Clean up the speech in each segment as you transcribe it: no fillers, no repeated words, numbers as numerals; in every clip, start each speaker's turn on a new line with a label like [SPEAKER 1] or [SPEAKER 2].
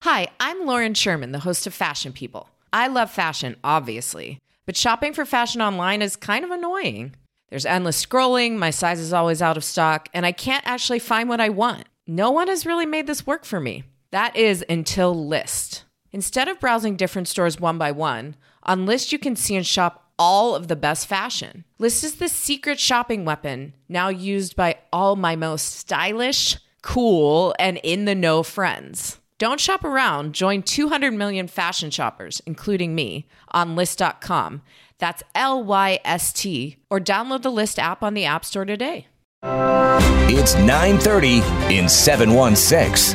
[SPEAKER 1] Hi, I'm Lauren Sherman, the host of Fashion People. I love fashion, obviously, but shopping for fashion online is kind of annoying. There's endless scrolling, my size is always out of stock, and I can't actually find what I want. No one has really made this work for me. That is until Lyst. Instead of browsing different stores one by one, on Lyst you can see and shop all of the best fashion. Lyst is the secret shopping weapon, now used by all my most stylish, cool, and in-the-know friends. Don't shop around. Join 200 million fashion shoppers, including me, on Lyst.com. That's Lyst, or download the Lyst app on the App Store today.
[SPEAKER 2] It's 9:30 in 716.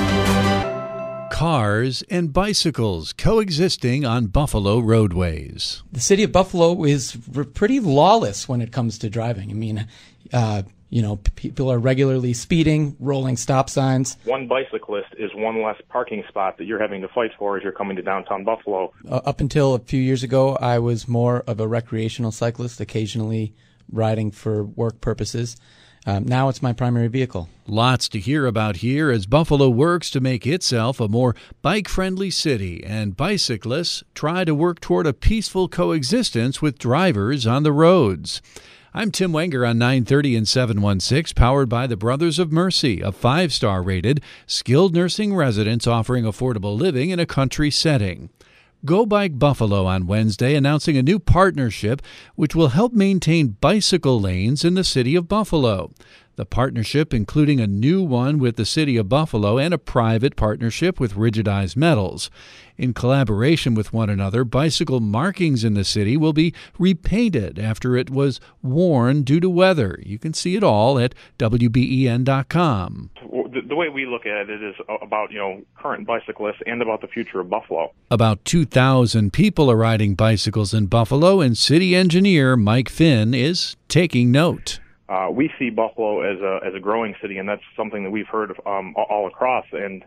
[SPEAKER 3] Cars and bicycles coexisting on Buffalo roadways.
[SPEAKER 4] The city of Buffalo is pretty lawless when it comes to driving. I mean, people are regularly speeding, rolling stop signs.
[SPEAKER 5] One bicyclist is one less parking spot that you're having to fight for as you're coming to downtown Buffalo.
[SPEAKER 4] Up until a few years ago, I was more of a recreational cyclist, occasionally riding for work purposes. Now it's my primary vehicle.
[SPEAKER 3] Lots to hear about here as Buffalo works to make itself a more bike-friendly city, and bicyclists try to work toward a peaceful coexistence with drivers on the roads. I'm Tim Wenger on 930 and 716, powered by the Brothers of Mercy, a 5-star rated, skilled nursing residence offering affordable living in a country setting. Go Bike Buffalo on Wednesday announcing a new partnership which will help maintain bicycle lanes in the city of Buffalo. The partnership, including a new one with the City of Buffalo and a private partnership with Rigidized Metals. In collaboration with one another, bicycle markings in the city will be repainted after it was worn due to weather. You can see it all at WBEN.com.
[SPEAKER 5] The way we look at it is about, current bicyclists and about the future of Buffalo.
[SPEAKER 3] About 2,000 people are riding bicycles in Buffalo, and city engineer Mike Finn is taking note.
[SPEAKER 5] We see Buffalo as a growing city, and that's something that we've heard all across. And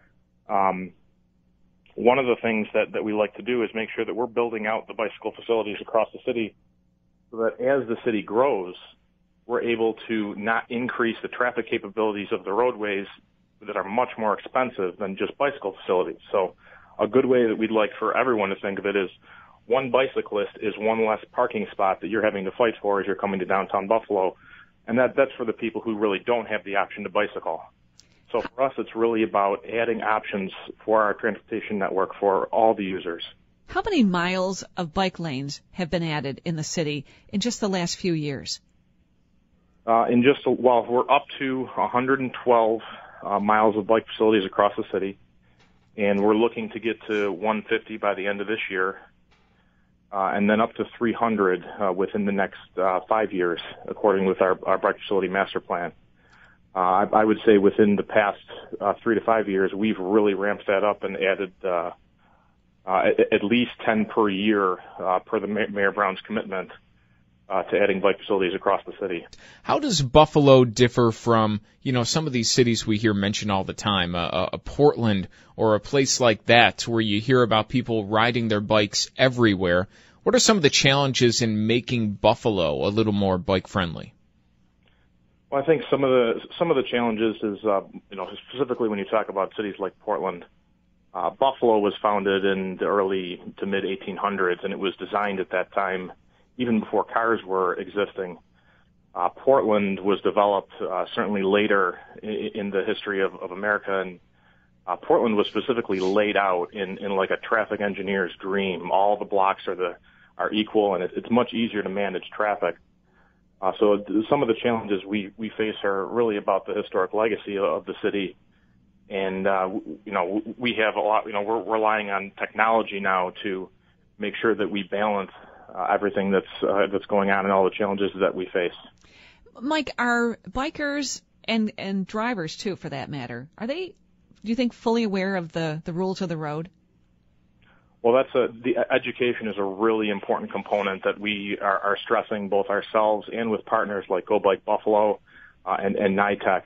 [SPEAKER 5] one of the things that we like to do is make sure that we're building out the bicycle facilities across the city so that as the city grows, we're able to not increase the traffic capabilities of the roadways that are much more expensive than just bicycle facilities. So a good way that we'd like for everyone to think of it is one bicyclist is one less parking spot that you're having to fight for as you're coming to downtown Buffalo. And that's for the people who really don't have the option to bicycle. So for us, it's really about adding options for our transportation network for all the users.
[SPEAKER 6] How many miles of bike lanes have been added in the city in just the last few years?
[SPEAKER 5] We're up to 112 miles of bike facilities across the city, and we're looking to get to 150 by the end of this year. And then up to 300 within the next 5 years, according with our bike facility master plan. I would say within the past 3 to 5 years, we've really ramped that up and added at least 10 per year per the Mayor Brown's commitment to adding bike facilities across the city.
[SPEAKER 7] How does Buffalo differ from, some of these cities we hear mentioned all the time, a Portland or a place like that where you hear about people riding their bikes everywhere? What are some of the challenges in making Buffalo a little more bike friendly?
[SPEAKER 5] Well, I think some of the challenges is, specifically when you talk about cities like Portland, Buffalo was founded in the early to mid 1800s, and it was designed at that time even before cars were existing. Portland was developed certainly later in the history of America, and Portland was specifically laid out in like a traffic engineer's dream. All the blocks are equal, and it's much easier to manage traffic. So some of the challenges we face are really about the historic legacy of the city, and we have a lot. We're relying on technology now to make sure that we balance everything that's going on and all the challenges that we face.
[SPEAKER 6] Mike, are bikers and drivers too, for that matter, are they, do you think, fully aware of the rules of the road?
[SPEAKER 5] Well, the education is a really important component that we are stressing both ourselves and with partners like Go Bike Buffalo and NYTEC.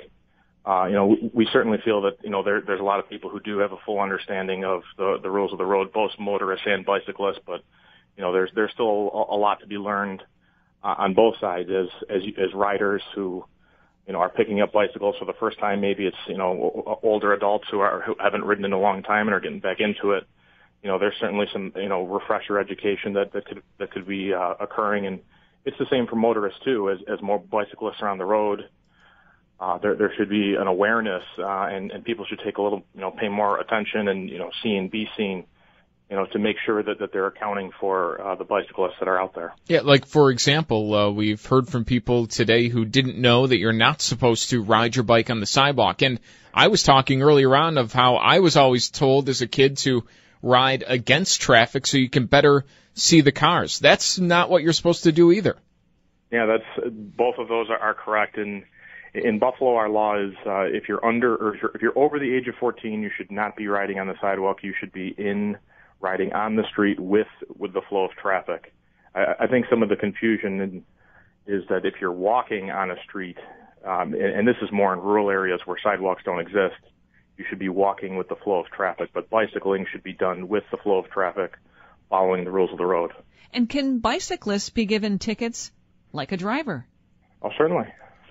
[SPEAKER 5] We certainly feel that there's a lot of people who do have a full understanding of the rules of the road, both motorists and bicyclists, but there's still a lot to be learned on both sides as riders who are picking up bicycles for the first time. Maybe it's, older adults who haven't ridden in a long time and are getting back into it. There's certainly some, refresher education that could be occurring. And it's the same for motorists too. As more bicyclists are on the road, there should be an awareness, and people should take a little, pay more attention and, see and be seen, to make sure that they're accounting for the bicyclists that are out there.
[SPEAKER 7] Yeah, like, for example, we've heard from people today who didn't know that you're not supposed to ride your bike on the sidewalk. And I was talking earlier on of how I was always told as a kid to ride against traffic so you can better see the cars. That's not what you're supposed to do either.
[SPEAKER 5] Yeah, both of those are correct. And in Buffalo, our law is if you're if you're over the age of 14, you should not be riding on the sidewalk. You should be riding on the street with the flow of traffic. I think some of the confusion is that if you're walking on a street, and this is more in rural areas where sidewalks don't exist, you should be walking with the flow of traffic. But bicycling should be done with the flow of traffic, following the rules of the road. And
[SPEAKER 6] can bicyclists be given tickets like a driver?
[SPEAKER 5] Oh, certainly.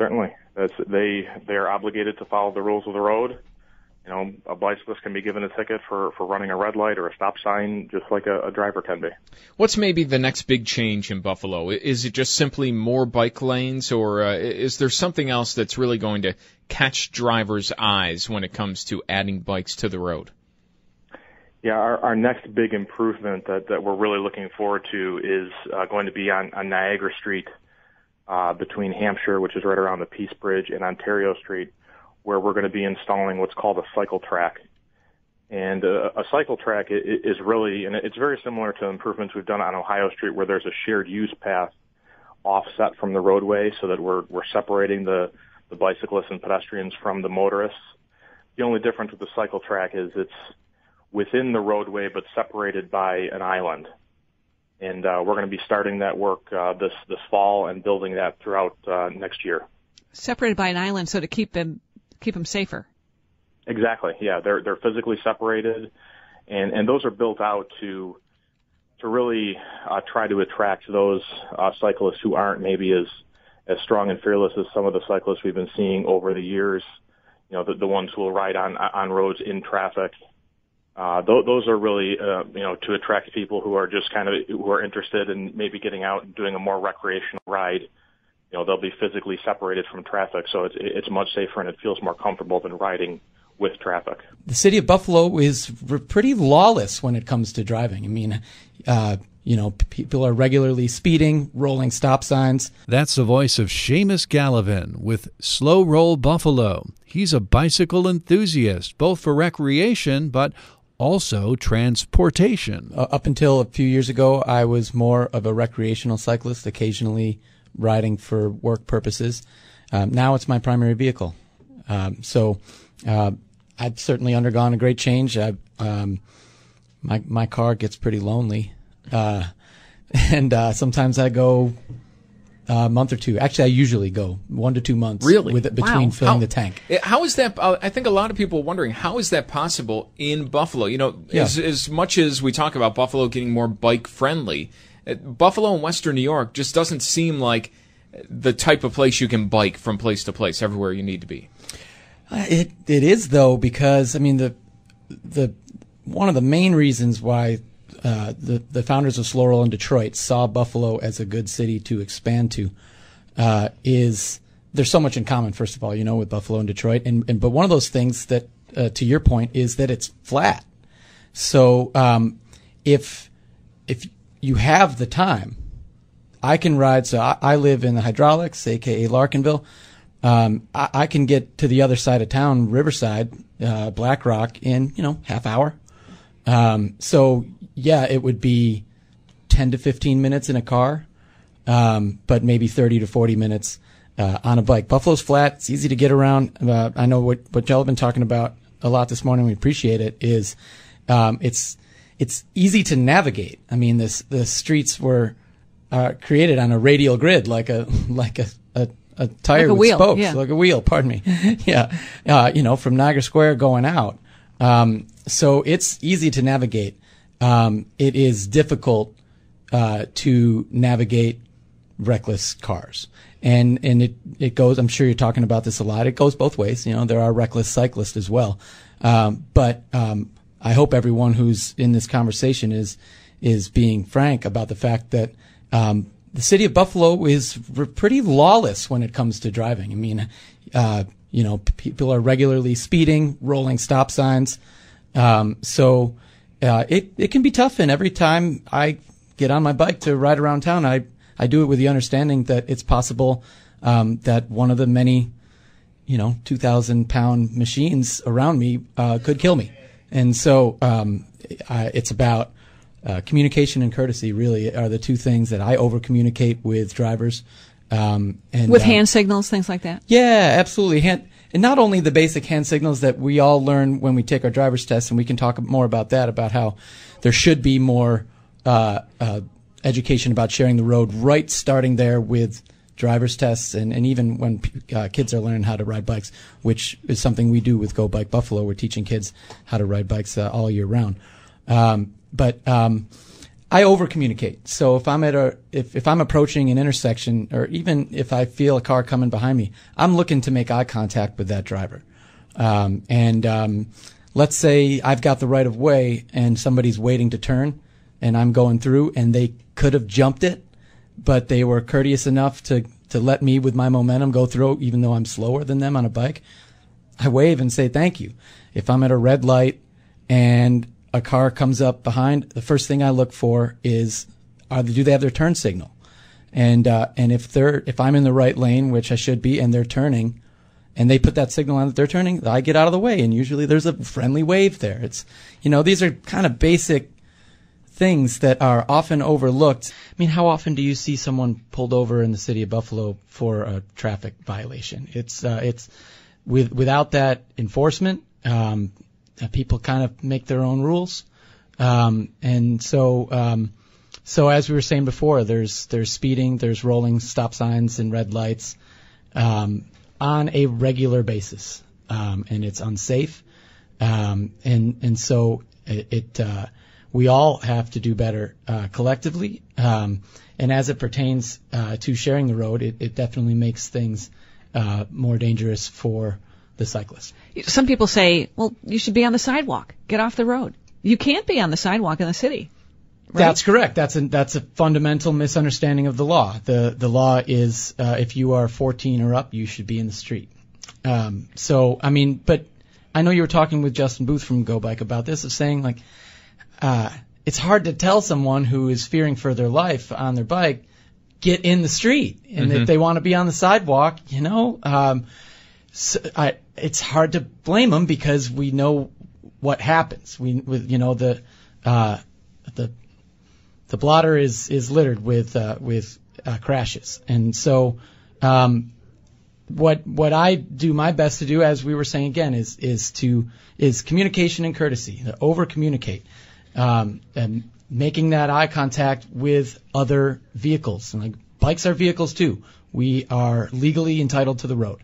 [SPEAKER 5] They are obligated to follow the rules of the road. A bicyclist can be given a ticket for running a red light or a stop sign, just like a driver can be.
[SPEAKER 7] What's maybe the next big change in Buffalo? Is it just simply more bike lanes, or is there something else that's really going to catch drivers' eyes when it comes to adding bikes to the road?
[SPEAKER 5] Yeah, our next big improvement that we're really looking forward to is going to be on Niagara Street between Hampshire, which is right around the Peace Bridge, and Ontario Street, where we're going to be installing what's called a cycle track. And a cycle track is really, and it's very similar to improvements we've done on Ohio Street, where there's a shared use path offset from the roadway so that we're separating the bicyclists and pedestrians from the motorists. The only difference with the cycle track is it's within the roadway but separated by an island. And we're going to be starting that work this fall and building that throughout next year.
[SPEAKER 6] Separated by an island, so to keep them safer.
[SPEAKER 5] Exactly. Yeah, they're physically separated, and those are built out to really try to attract those cyclists who aren't maybe as strong and fearless as some of the cyclists we've been seeing over the years. The ones who will ride on roads in traffic. Those are really to attract people who are just who are interested in maybe getting out and doing a more recreational ride. They'll be physically separated from traffic, so it's much safer and it feels more comfortable than riding with traffic.
[SPEAKER 4] The city of Buffalo is pretty lawless when it comes to driving. I mean, people are regularly speeding, rolling stop signs.
[SPEAKER 3] That's the voice of Seamus Gallivan with Slow Roll Buffalo. He's a bicycle enthusiast, both for recreation, but also transportation.
[SPEAKER 4] Up until a few years ago, I was more of a recreational cyclist, occasionally riding for work purposes. Now it's my primary vehicle. So I've certainly undergone a great change. My car gets pretty lonely. And sometimes I go a month or two. Actually, I usually go 1 to 2 months.
[SPEAKER 7] Really?
[SPEAKER 4] Between filling the tank.
[SPEAKER 7] How is that? I think a lot of people are wondering, how is that possible in Buffalo? As much as we talk about Buffalo getting more bike friendly, Buffalo and Western New York just doesn't seem like the type of place you can bike from place to place everywhere you need to be.
[SPEAKER 4] It is, though, because the one of the main reasons why the founders of Slow Roll in Detroit saw Buffalo as a good city to expand to is there's so much in common. First of all, with Buffalo and Detroit, but one of those things that, to your point, is that it's flat. So if you have the time, I can ride. So I live in the Hydraulics, aka Larkinville. I can get to the other side of town, Riverside, Black Rock, in half hour. So yeah, it would be 10 to 15 minutes in a car, but maybe 30 to 40 minutes on a bike. Buffalo's flat; it's easy to get around. I know what y'all have been talking about a lot this morning. We appreciate it. Is it's easy to navigate. I mean, the streets were created on a radial grid, like a tire with
[SPEAKER 6] wheel,
[SPEAKER 4] spokes,
[SPEAKER 6] yeah.
[SPEAKER 4] like a wheel. Pardon me. Yeah, from Niagara Square going out. So it's easy to navigate. It is difficult to navigate reckless cars. And it goes, I'm sure you're talking about this a lot, it goes both ways. There are reckless cyclists as well. But I hope everyone who's in this conversation is being frank about the fact that the city of Buffalo is pretty lawless when it comes to driving. I mean, people are regularly speeding, rolling stop signs. So it can be tough. And every time I get on my bike to ride around town, I do it with the understanding that it's possible that one of the many, 2,000-pound machines around me could kill me. And so it's about communication and courtesy really are the two things that I over-communicate with drivers. And
[SPEAKER 6] with hand signals, things like that?
[SPEAKER 4] Yeah, absolutely. And not only the basic hand signals that we all learn when we take our driver's test, and we can talk more about that, about how there should be more education about sharing the road right starting there with driver's tests, and even when kids are learning how to ride bikes, which is something we do with Go Bike Buffalo. We're teaching kids how to ride bikes all year round. But I over communicate. So if I'm if I'm approaching an intersection, or even if I feel a car coming behind me, I'm looking to make eye contact with that driver. Let's say I've got the right of way and somebody's waiting to turn, and I'm going through, and they could have jumped it, but they were courteous enough to let me, with my momentum, go through, even though I'm slower than them on a bike. I wave and say thank you. If I'm at a red light and a car comes up behind, the first thing I look for is, do they have their turn signal? And if I'm in the right lane, which I should be, and they're turning, and they put that signal on that they're turning, I get out of the way, and usually there's a friendly wave there. It's, these are kind of basic things that are often overlooked. I mean, how often do you see someone pulled over in the city of Buffalo for a traffic violation? It's without that enforcement, people kind of make their own rules, and so as we were saying before, there's speeding, there's rolling stop signs and red lights on a regular basis, and it's unsafe, and so we all have to do better collectively, and as it pertains to sharing the road, it definitely makes things more dangerous for the cyclist.
[SPEAKER 6] Some people say, well, you should be on the sidewalk. Get off the road. You can't be on the sidewalk in the city. Right?
[SPEAKER 4] That's correct. That's a fundamental misunderstanding of the law. The law is if you are 14 or up, you should be in the street. But I know you were talking with Justin Booth from Go Bike about this, of saying it's hard to tell someone who is fearing for their life on their bike, get in the street, and if they want to be on the sidewalk, it's hard to blame them, because we know what happens. The blotter is littered with crashes, and so what I do my best to do, as we were saying again, is communication and courtesy. Over communicate, and making that eye contact with other vehicles. And bikes are vehicles too. We are legally entitled to the road.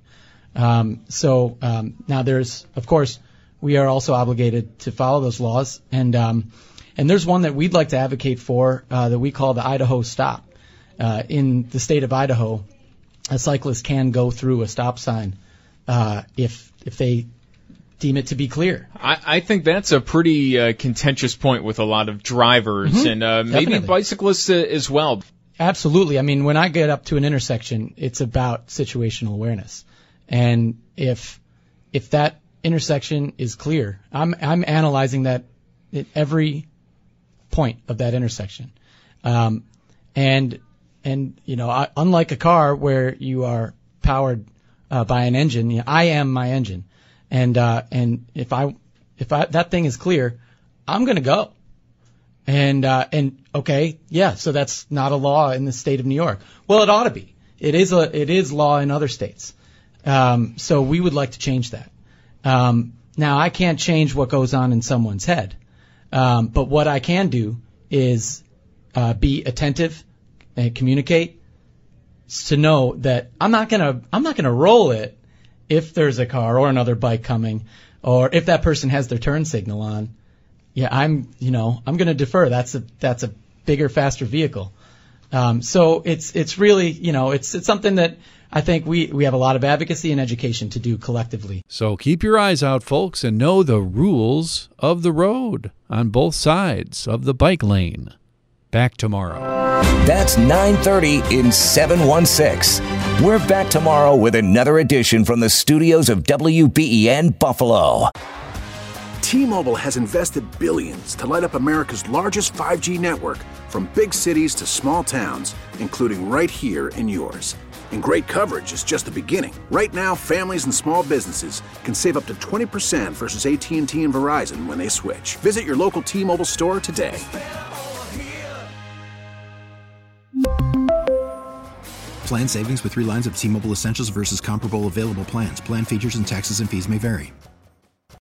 [SPEAKER 4] Now there's, of course, we are also obligated to follow those laws, and there's one that we'd like to advocate for that we call the Idaho Stop. In the state of Idaho, a cyclist can go through a stop sign if they deem it to be clear.
[SPEAKER 7] I think that's a pretty contentious point with a lot of drivers and maybe
[SPEAKER 4] Definitely.
[SPEAKER 7] bicyclists as well.
[SPEAKER 4] Absolutely. I mean, when I get up to an intersection, it's about situational awareness. And if that intersection is clear, I'm analyzing that at every point of that intersection. Unlike a car where you are powered by an engine, I am my engine. And if that thing is clear, I'm going to go. Okay, yeah, so that's not a law in the state of New York. Well, it ought to be. It is law in other states. So we would like to change that. Now, I can't change what goes on in someone's head. But what I can do is be attentive and communicate to know that I'm not gonna roll it if there's a car or another bike coming, or if that person has their turn signal on. Yeah, I'm gonna defer. That's a bigger, faster vehicle. So it's really, it's something that I think we have a lot of advocacy and education to do collectively.
[SPEAKER 3] So keep your eyes out, folks, and know the rules of the road on both sides of the bike lane. Back tomorrow.
[SPEAKER 2] That's 9:30 in 716. We're back tomorrow with another edition from the studios of WBEN Buffalo.
[SPEAKER 8] T-Mobile has invested billions to light up America's largest 5G network, from big cities to small towns, including right here in yours. And great coverage is just the beginning. Right now, families and small businesses can save up to 20% versus AT&T and Verizon when they switch. Visit your local T-Mobile store today.
[SPEAKER 9] Plan savings with 3 lines of T-Mobile Essentials versus comparable available plans. Plan features and taxes and fees may vary.